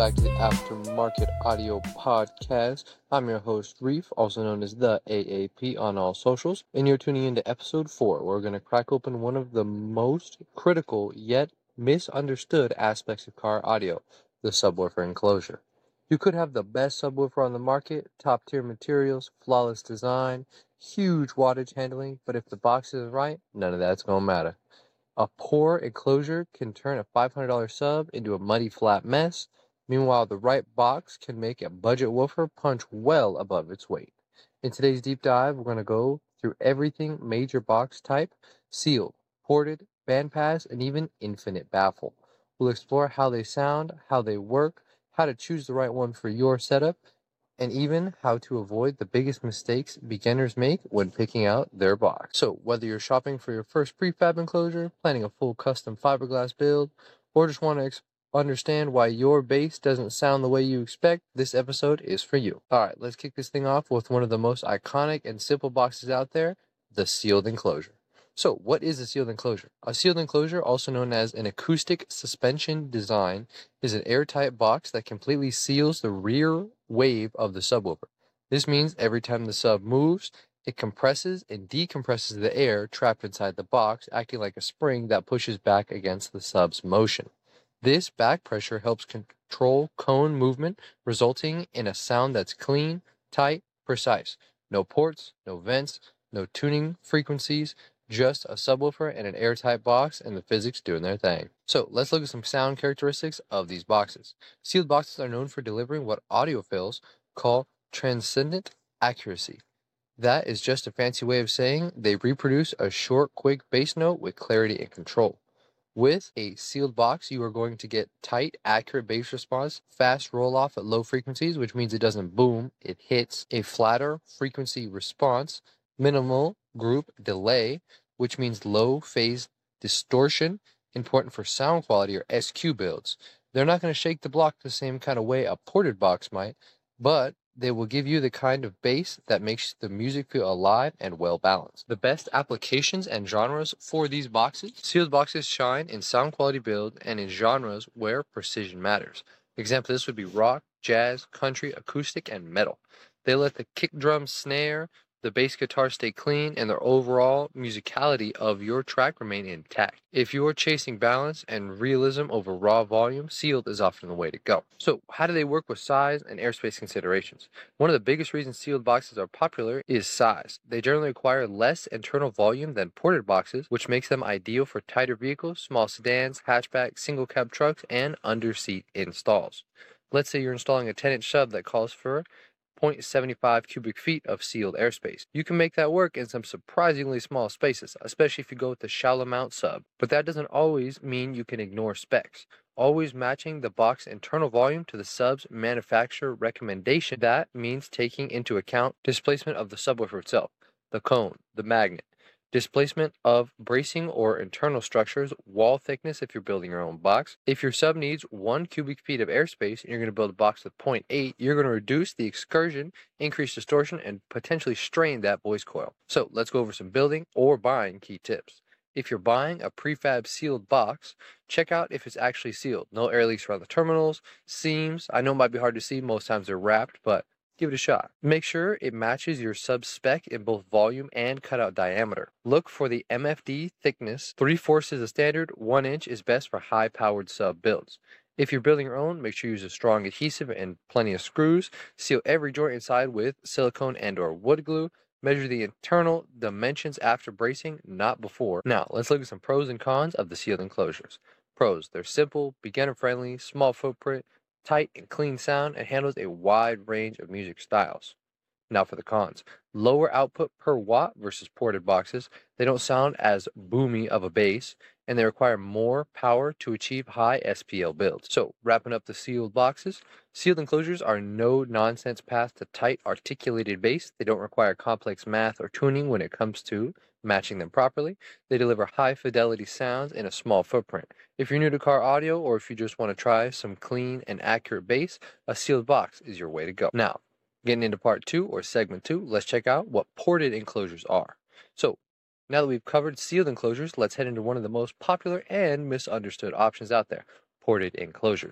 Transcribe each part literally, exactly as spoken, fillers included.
back to the Aftermarket Audio Podcast. I'm your host, Reef, also known as the A A P on all socials, and you're tuning into episode four, where we're going to crack open one of the most critical yet misunderstood aspects of car audio, the subwoofer enclosure. You could have the best subwoofer on the market, top-tier materials, flawless design, huge wattage handling, but if the box isn't right, none of that's going to matter. A poor enclosure can turn a five hundred dollars sub into a muddy flat mess. Meanwhile, the right box can make a budget woofer punch well above its weight. In today's deep dive, we're going to go through everything major box type, sealed, ported, bandpass, and even infinite baffle. We'll explore how they sound, how they work, how to choose the right one for your setup, and even how to avoid the biggest mistakes beginners make when picking out their box. So whether you're shopping for your first prefab enclosure, planning a full custom fiberglass build, or just want to ex- understand why your bass doesn't sound the way you expect, this episode is for you. Alright, let's kick this thing off with one of the most iconic and simple boxes out there, the sealed enclosure. So what is a sealed enclosure? A sealed enclosure, also known as an acoustic suspension design, is an airtight box that completely seals the rear wave of the subwoofer. This means every time the sub moves, it compresses and decompresses the air trapped inside the box, acting like a spring that pushes back against the sub's motion. This back pressure helps control cone movement, resulting in a sound that's clean, tight, precise. No ports, no vents, no tuning frequencies, just a subwoofer and an airtight box and the physics doing their thing. So let's look at some sound characteristics of these boxes. Sealed boxes are known for delivering what audiophiles call transcendent accuracy. That is just a fancy way of saying they reproduce a short, quick bass note with clarity and control. With a sealed box, you are going to get tight, accurate bass response, fast roll-off at low frequencies, which means it doesn't boom, it hits, a flatter frequency response, minimal group delay, which means low phase distortion, important for sound quality or S Q builds. They're not going to shake the block the same kind of way a ported box might, but they will give you the kind of bass that makes the music feel alive and well balanced. The best applications and genres for these boxes. Sealed boxes shine in sound quality build and in genres where precision matters. Example, this would be rock, jazz, country, acoustic, and metal. They let the kick drum, snare, the bass guitar stay clean, and the overall musicality of your track remain intact. If you are chasing balance and realism over raw volume, sealed is often the way to go. So how do they work with size and airspace considerations? One of the biggest reasons sealed boxes are popular is size. They generally require less internal volume than ported boxes, which makes them ideal for tighter vehicles, small sedans, hatchbacks, single cab trucks, and underseat installs. Let's say you're installing a ten inch sub that calls for zero point seven five cubic feet of sealed airspace. You can make that work in some surprisingly small spaces, especially if you go with the shallow mount sub. But that doesn't always mean you can ignore specs. Always matching the box internal volume to the sub's manufacturer recommendation. That means taking into account displacement of the subwoofer itself, the cone, the magnet, displacement of bracing or internal structures, wall thickness if you're building your own box. If your sub needs one cubic feet of airspace and you're going to build a box with zero point eight, you're going to reduce the excursion, increase distortion, and potentially strain that voice coil. So let's go over some building or buying key tips. If you're buying a prefab sealed box, check out if it's actually sealed. No air leaks around the terminals, seams. I know it might be hard to see, most times they're wrapped, but give it a shot. Make sure it matches your sub spec in both volume and cutout diameter. Look for the M F D thickness. three fourths is the standard, one inch is best for high-powered sub builds. If you're building your own, make sure you use a strong adhesive and plenty of screws. Seal every joint inside with silicone and or wood glue. Measure the internal dimensions after bracing, not before. Now, let's look at some pros and cons of the sealed enclosures. Pros: they're simple, beginner-friendly, small footprint, tight and clean sound, and handles a wide range of music styles. Now for the cons. Lower output per watt versus ported boxes. They don't sound as boomy of a bass, and they require more power to achieve high S P L builds. So, wrapping up the sealed boxes, sealed enclosures are no-nonsense path to tight, articulated bass. They don't require complex math or tuning when it comes to matching them properly. They deliver high-fidelity sounds in a small footprint. If you're new to car audio, or if you just want to try some clean and accurate bass, a sealed box is your way to go. Now, getting into part two, or segment two, let's check out what ported enclosures are. So, now that we've covered sealed enclosures, let's head into one of the most popular and misunderstood options out there, ported enclosures.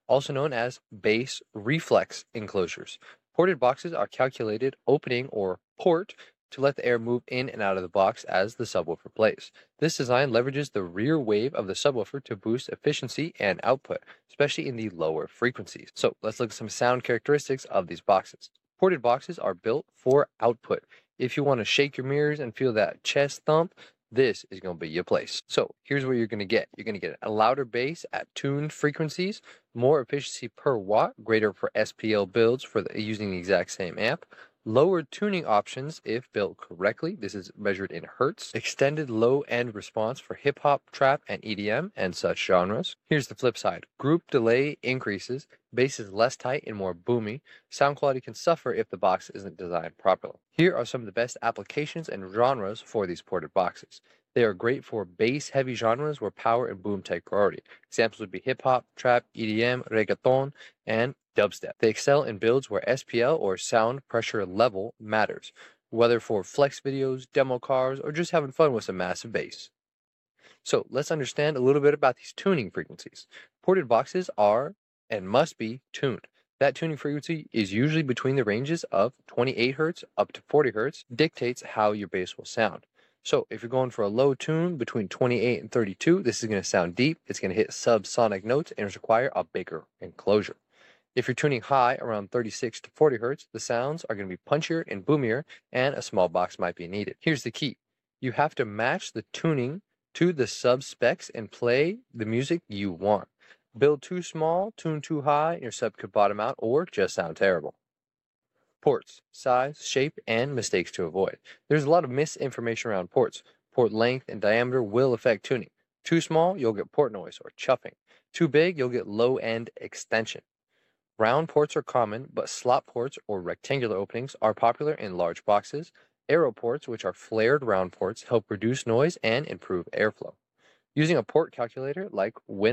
also known as bass reflex enclosures. Ported boxes are calculated opening or port to let the air move in and out of the box as the subwoofer plays. This design leverages the rear wave of the subwoofer to boost efficiency and output, especially in the lower frequencies. So let's look at some sound characteristics of these boxes. Ported boxes are built for output. If you want to shake your mirrors and feel that chest thump, this is going to be your place. So here's what you're going to get. You're going to get a louder bass at tuned frequencies, more efficiency per watt, greater for S P L builds for the, using the exact same amp, lower tuning options if built correctly. This is measured in hertz. Extended low end response for hip hop, trap, and E D M and such genres. Here's the flip side. Group delay increases. Bass is less tight and more boomy. Sound quality can suffer if the box isn't designed properly. Here are some of the best applications and genres for these ported boxes. They are great for bass-heavy genres where power and boom take priority. Examples would be hip-hop, trap, E D M, reggaeton, and dubstep. They excel in builds where S P L or sound pressure level matters, whether for flex videos, demo cars, or just having fun with some massive bass. So let's understand a little bit about these tuning frequencies. Ported boxes are and must be tuned. That tuning frequency is usually between the ranges of twenty-eight hertz up to forty hertz, dictates how your bass will sound. So if you're going for a low tune between twenty-eight and thirty-two, this is going to sound deep, it's going to hit subsonic notes, and require a bigger enclosure. If you're tuning high around thirty-six to forty hertz, the sounds are going to be punchier and boomier, and a small box might be needed. Here's the key. You have to match the tuning to the sub specs and play the music you want. Build too small, tune too high, and your sub could bottom out or just sound terrible. Ports, size, shape, and mistakes to avoid. There's a lot of misinformation around ports. Port length and diameter will affect tuning. Too small, you'll get port noise or chuffing. Too big, you'll get low-end extension. Round ports are common, but slot ports or rectangular openings are popular in large boxes. Arrow ports, which are flared round ports, help reduce noise and improve airflow. Using a port calculator like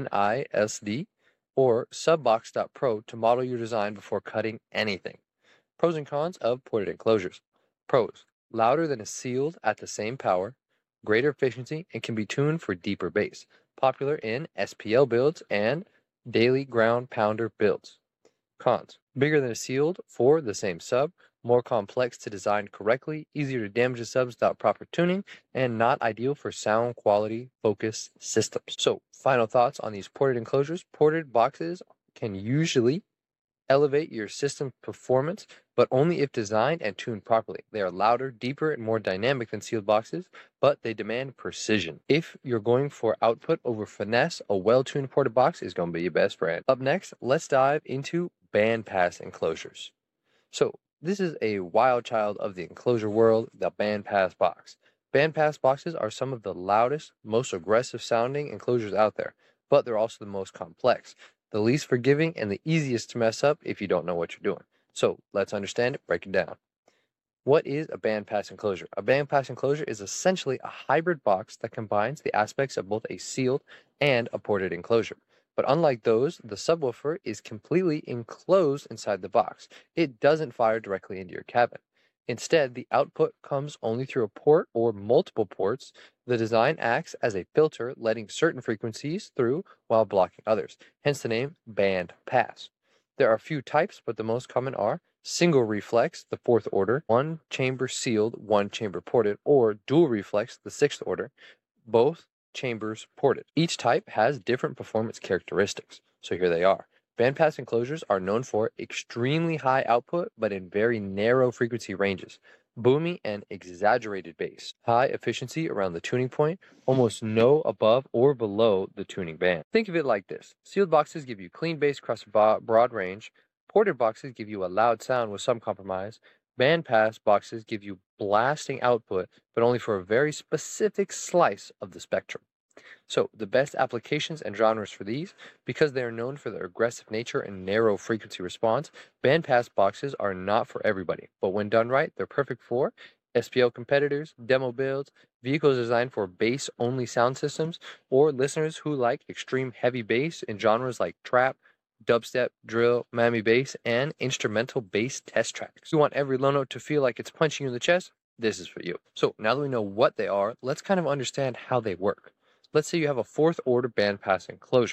WinISD or subbox dot pro to model your design before cutting anything. Pros and cons of ported enclosures. Pros: louder than a sealed at the same power, greater efficiency, and can be tuned for deeper bass. Popular in S P L builds and daily ground pounder builds. Cons: bigger than a sealed for the same sub, more complex to design correctly, easier to damage the subs without proper tuning, and not ideal for sound quality focused systems. So, final thoughts on these ported enclosures. Ported boxes can usually elevate your system performance, but only if designed and tuned properly. They are louder, deeper, and more dynamic than sealed boxes, but they demand precision. If you're going for output over finesse, a well-tuned ported box is going to be your best friend. Up next, let's dive into bandpass enclosures. So, this is a wild child of the enclosure world, the bandpass box. Bandpass boxes are some of the loudest, most aggressive sounding enclosures out there, but they're also the most complex, the least forgiving, and the easiest to mess up if you don't know what you're doing. So let's understand it, break it down. What is a bandpass enclosure? A bandpass enclosure is essentially a hybrid box that combines the aspects of both a sealed and a ported enclosure. But unlike those, the subwoofer is completely enclosed inside the box. It doesn't fire directly into your cabin. Instead, the output comes only through a port or multiple ports. The design acts as a filter, letting certain frequencies through while blocking others, hence the name bandpass. There are a few types, but the most common are single reflex, the fourth order, one chamber sealed, one chamber ported, or dual reflex, the sixth order, both chambers ported. Each type has different performance characteristics, so here they are. Bandpass enclosures are known for extremely high output, but in very narrow frequency ranges, boomy and exaggerated bass, high efficiency around the tuning point, almost no above or below the tuning band. Think of it like this. Sealed boxes give you clean bass across a broad range. Ported boxes give you a loud sound with some compromise. Bandpass boxes give you blasting output, but only for a very specific slice of the spectrum. So, the best applications and genres for these, because they are known for their aggressive nature and narrow frequency response, bandpass boxes are not for everybody, but when done right, they're perfect for S P L competitors, demo builds, vehicles designed for bass-only sound systems, or listeners who like extreme heavy bass in genres like trap, dubstep, drill, Miami bass, and instrumental bass test tracks. You want every low note to feel like it's punching you in the chest? This is for you. So now that we know what they are, let's kind of understand how they work. Let's say you have a fourth order bandpass enclosure.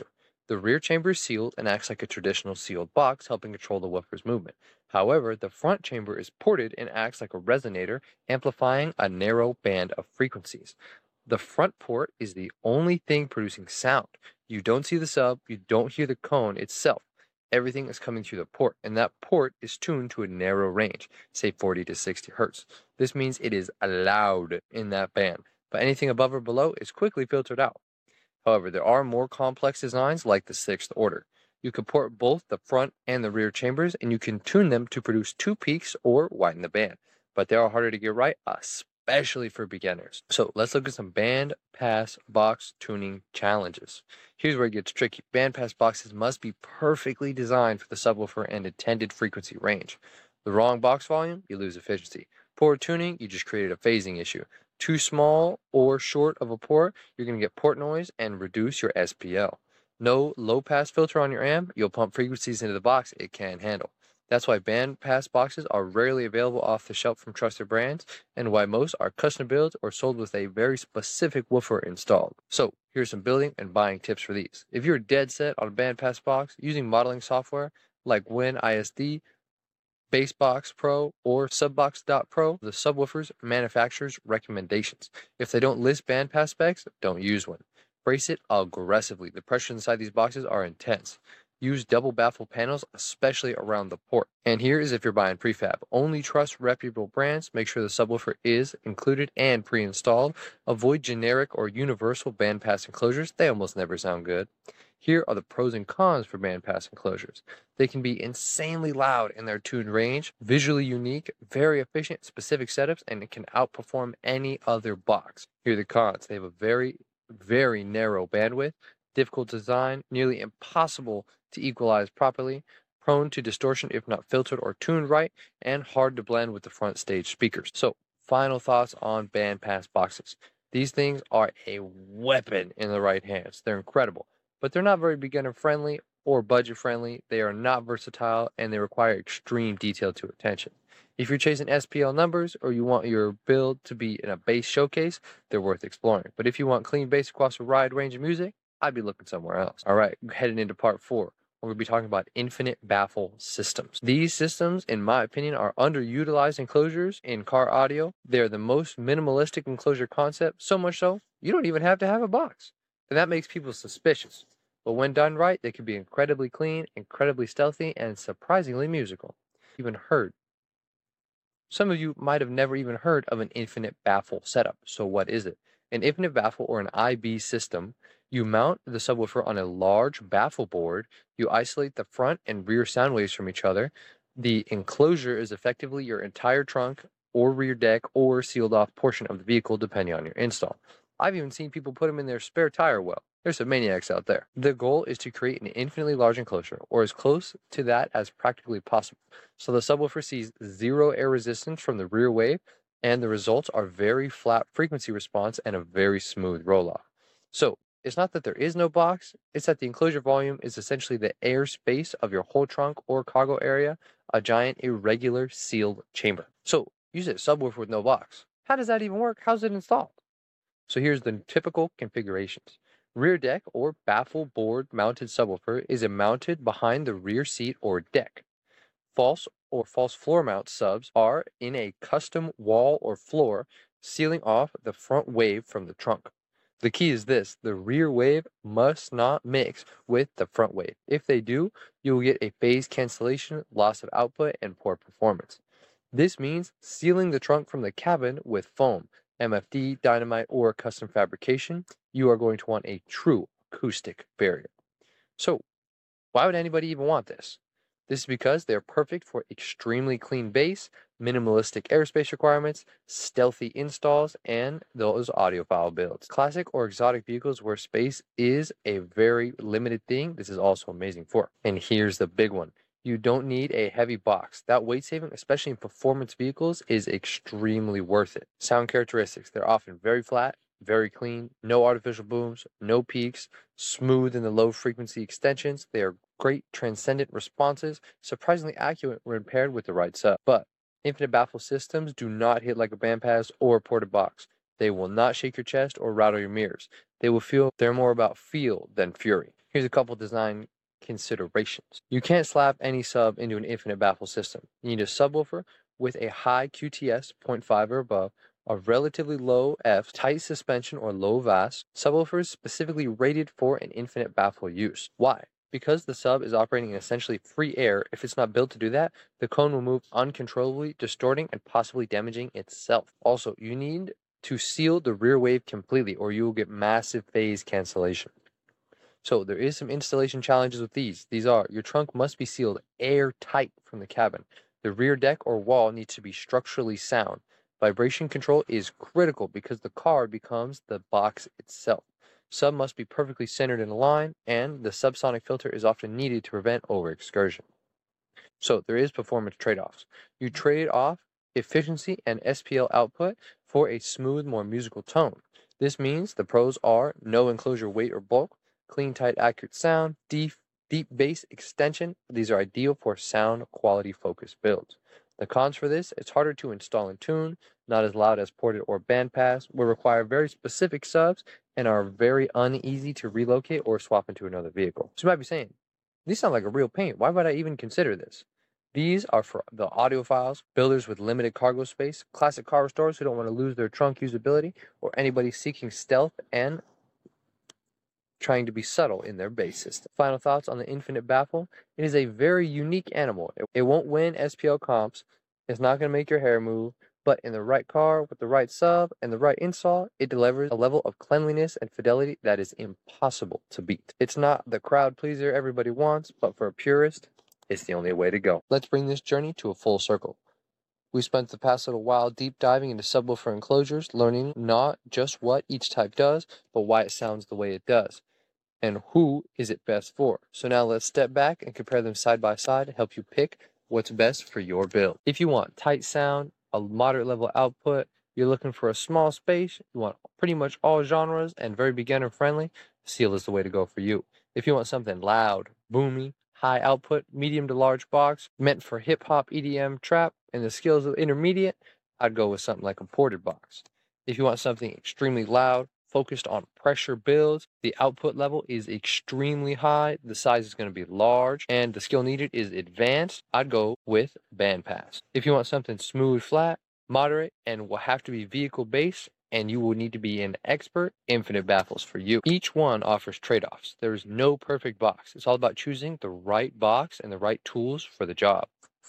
The rear chamber is sealed and acts like a traditional sealed box, helping control the woofer's movement. However, the front chamber is ported and acts like a resonator, amplifying a narrow band of frequencies. The front port is the only thing producing sound. You don't see the sub, you don't hear the cone itself. Everything is coming through the port, and that port is tuned to a narrow range, say forty to sixty hertz. This means it is loud in that band, but anything above or below is quickly filtered out. However, there are more complex designs like the sixth order. You can port both the front and the rear chambers, and you can tune them to produce two peaks or widen the band. But they are harder to get right, especially for beginners. So let's look at some band pass box tuning challenges. Here's where it gets tricky. Band pass boxes must be perfectly designed for the subwoofer and intended frequency range. The wrong box volume, you lose efficiency. Poor tuning, you just created a phasing issue. Too small or short of a port, you're going to get port noise and reduce your S P L. No low pass filter on your amp, you'll pump frequencies into the box it can't handle. That's why band pass boxes are rarely available off the shelf from trusted brands, and why most are custom built or sold with a very specific woofer installed. So here's some building and buying tips for these. If you're dead set on a band pass box, using modeling software like WinISD, Basebox Pro, or Subbox dot pro, the subwoofer's manufacturer's recommendations. If they don't list bandpass specs, don't use one. Brace it aggressively. The pressure inside these boxes are intense. Use double baffle panels, especially around the port. And here is if you're buying prefab. Only trust reputable brands. Make sure the subwoofer is included and pre-installed. Avoid generic or universal bandpass enclosures. They almost never sound good. Here are the pros and cons for bandpass enclosures. They can be insanely loud in their tuned range, visually unique, very efficient, specific setups, and it can outperform any other box. Here are the cons. They have a very, very narrow bandwidth, difficult design, nearly impossible to equalize properly, prone to distortion if not filtered or tuned right, and hard to blend with the front stage speakers. So, final thoughts on bandpass boxes. These things are a weapon in the right hands. They're incredible, but they're not very beginner friendly or budget friendly. They are not versatile, and they require extreme detail to attention. If you're chasing S P L numbers or you want your build to be in a bass showcase, they're worth exploring. But if you want clean bass across a wide range of music, I'd be looking somewhere else. All right, heading into part four. We're going to be talking about infinite baffle systems. These systems, in my opinion, are underutilized enclosures in car audio. They're the most minimalistic enclosure concept, so much so, you don't even have to have a box. And that makes people suspicious. But when done right, they can be incredibly clean, incredibly stealthy, and surprisingly musical. Even heard. Some of you might have never even heard of an infinite baffle setup. So what is it? An infinite baffle, or an I B system, you mount the subwoofer on a large baffle board, you isolate the front and rear sound waves from each other. The enclosure is effectively your entire trunk or rear deck or sealed off portion of the vehicle depending on your install. I've even seen people put them in their spare tire well. There's some maniacs out there. The goal is to create an infinitely large enclosure, or as close to that as practically possible. So the subwoofer sees zero air resistance from the rear wave, and the results are very flat frequency response and a very smooth roll-off. So it's not that there is no box, it's that the enclosure volume is essentially the air space of your whole trunk or cargo area, a giant irregular sealed chamber. So use a subwoofer with no box. How does that even work? How's it installed? So here's the typical configurations. Rear deck or baffle board mounted subwoofer is mounted behind the rear seat or deck. False or false floor mount subs are in a custom wall or floor, sealing off the front wave from the trunk. The key is this: the rear wave must not mix with the front wave. If they do, you will get a phase cancellation, loss of output, and poor performance. This means sealing the trunk from the cabin with foam, M F D, dynamite, or custom fabrication. You are going to want a true acoustic barrier. So, why would anybody even want this? This is because they're perfect for extremely clean bass, minimalistic airspace requirements, stealthy installs, and those audiophile builds. Classic or exotic vehicles where space is a very limited thing, this is also amazing for. And here's the big one. You don't need a heavy box. That weight saving, especially in performance vehicles, is extremely worth it. Sound characteristics, they're often very flat, very clean, no artificial booms, no peaks, smooth in the low frequency extensions. They are great transcendent responses, surprisingly accurate when paired with the right sub. But infinite baffle systems do not hit like a bandpass or a ported box. They will not shake your chest or rattle your mirrors. They will feel they're more about feel than fury. Here's a couple design considerations. You can't slap any sub into an infinite baffle system. You need a subwoofer with a high Q T S zero point five or above, a relatively low F, tight suspension or low V A S, subwoofers specifically rated for an infinite baffle use. Why? Because the sub is operating in essentially free air, if it's not built to do that, the cone will move uncontrollably, distorting and possibly damaging itself. Also, you need to seal the rear wave completely or you will get massive phase cancellation. So there is some installation challenges with these. These are, your trunk must be sealed airtight from the cabin. The rear deck or wall needs to be structurally sound. Vibration control is critical because the car becomes the box itself. Sub must be perfectly centered in a line, and the subsonic filter is often needed to prevent overexcursion. So there is performance trade-offs. You trade off efficiency and S P L output for a smooth, more musical tone. This means the pros are no enclosure weight or bulk, clean, tight, accurate sound, deep, deep bass extension. These are ideal for sound quality focused builds. The cons for this, it's harder to install and tune, not as loud as ported or bandpass, will require very specific subs, and are very uneasy to relocate or swap into another vehicle. So you might be saying, these sound like a real pain. Why would I even consider this? These are for the audiophiles, builders with limited cargo space, classic car restorers who don't want to lose their trunk usability, or anybody seeking stealth and trying to be subtle in their bass system. Final thoughts on the Infinite Baffle. It is a very unique animal. It, it won't win S P L comps. It's not going to make your hair move. But in the right car, with the right sub, and the right install, it delivers a level of cleanliness and fidelity that is impossible to beat. It's not the crowd pleaser everybody wants, but for a purist, it's the only way to go. Let's bring this journey to a full circle. We spent the past little while deep diving into subwoofer enclosures, learning not just what each type does, but why it sounds the way it does, and who is it best for. So now let's step back and compare them side by side to help you pick what's best for your build. If you want tight sound, a moderate level output, you're looking for a small space, you want pretty much all genres and very beginner friendly, Seal is the way to go for you. If you want something loud, boomy, high output, medium to large box, meant for hip hop, E D M, trap, and the skills of intermediate, I'd go with something like a ported box. If you want something extremely loud, focused on pressure builds, the output level is extremely high, the size is going to be large, and the skill needed is advanced, I'd go with bandpass. If you want something smooth, flat, moderate, and will have to be vehicle based, and you will need to be an expert, Infinite Baffles for you. Each one offers trade-offs. There is no perfect box. It's all about choosing the right box and the right tools for the job.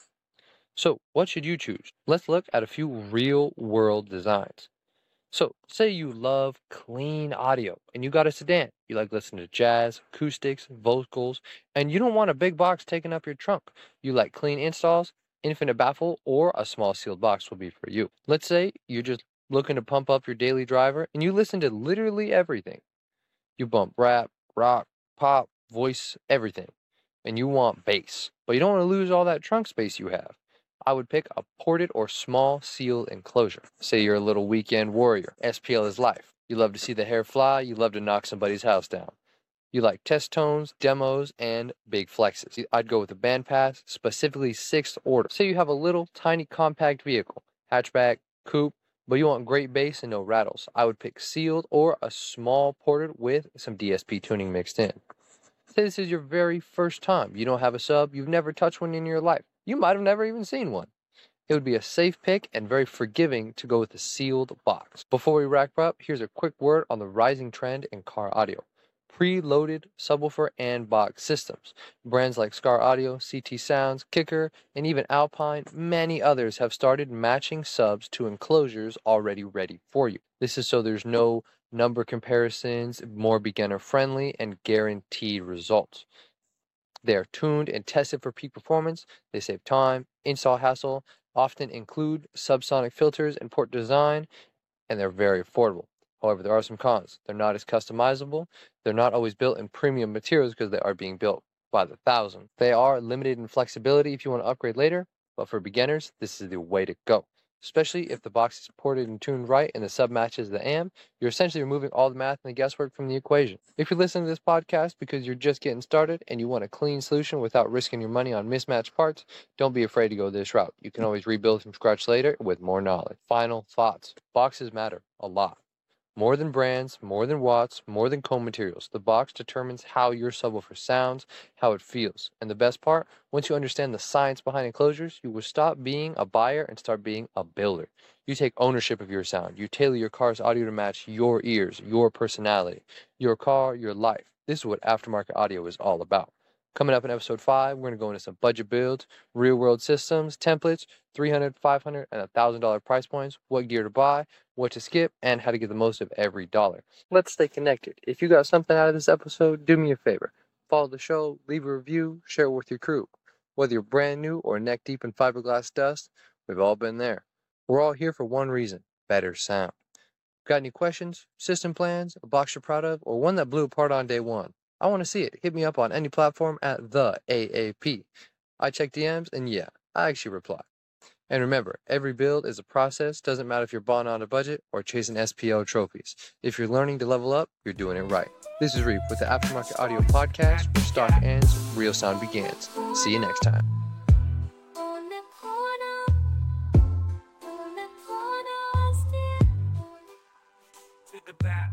So what should you choose? Let's look at a few real-world designs. So, say you love clean audio and you got a sedan. You like listening to jazz, acoustics, vocals, and you don't want a big box taking up your trunk. You like clean installs, Infinite Baffle, or a small sealed box will be for you. Let's say you're just looking to pump up your daily driver and you listen to literally everything. You bump rap, rock, pop, voice, everything. And you want bass, but you don't want to lose all that trunk space you have. I would pick a ported or small sealed enclosure. Say you're a little weekend warrior. S P L is life. You love to see the hair fly. You love to knock somebody's house down. You like test tones, demos, and big flexes. I'd go with a bandpass, specifically sixth order. Say you have a little tiny compact vehicle, hatchback, coupe, but you want great bass and no rattles. I would pick sealed or a small ported with some D S P tuning mixed in. Say this is your very first time. You don't have a sub. You've never touched one in your life. You might have never even seen one. It would be a safe pick and very forgiving to go with a sealed box. Before we wrap up, here's a quick word on the rising trend in car audio. Pre-loaded subwoofer and box systems. Brands like Scar Audio, C T Sounds, Kicker, and even Alpine, many others have started matching subs to enclosures already ready for you. This is so there's no number comparisons, more beginner friendly, and guaranteed results. They are tuned and tested for peak performance. They save time, install hassle, often include subsonic filters and port design, and they're very affordable. However, there are some cons. They're not as customizable. They're not always built in premium materials because they are being built by the thousand. They are limited in flexibility if you want to upgrade later, but for beginners, this is the way to go. Especially if the box is ported and tuned right and the sub matches the amp, you're essentially removing all the math and the guesswork from the equation. If you're listening to this podcast because you're just getting started and you want a clean solution without risking your money on mismatched parts, don't be afraid to go this route. You can always rebuild from scratch later with more knowledge. Final thoughts. Boxes matter a lot. More than brands, more than watts, more than comb materials, the box determines how your subwoofer sounds, how it feels. And the best part, once you understand the science behind enclosures, you will stop being a buyer and start being a builder. You take ownership of your sound. You tailor your car's audio to match your ears, your personality, your car, your life. This is what aftermarket audio is all about. Coming up in episode five, we're going to go into some budget builds, real world systems, templates, three hundred dollars, five hundred dollars, and one thousand dollars price points, what gear to buy, what to skip, and how to get the most of every dollar. Let's stay connected. If you got something out of this episode, do me a favor. Follow the show, leave a review, share it with your crew. Whether you're brand new or neck deep in fiberglass dust, we've all been there. We're all here for one reason: better sound. Got any questions, system plans, a box you're proud of, or one that blew apart on day one? I want to see it. Hit me up on any platform at the A A P. I check D Ms, and yeah, I actually reply. And remember, every build is a process. Doesn't matter if you're balling on a budget or chasing S P L trophies. If you're learning to level up, you're doing it right. This is Reef with the Aftermarket Audio Podcast, where stock ends, real sound begins. See you next time. The back.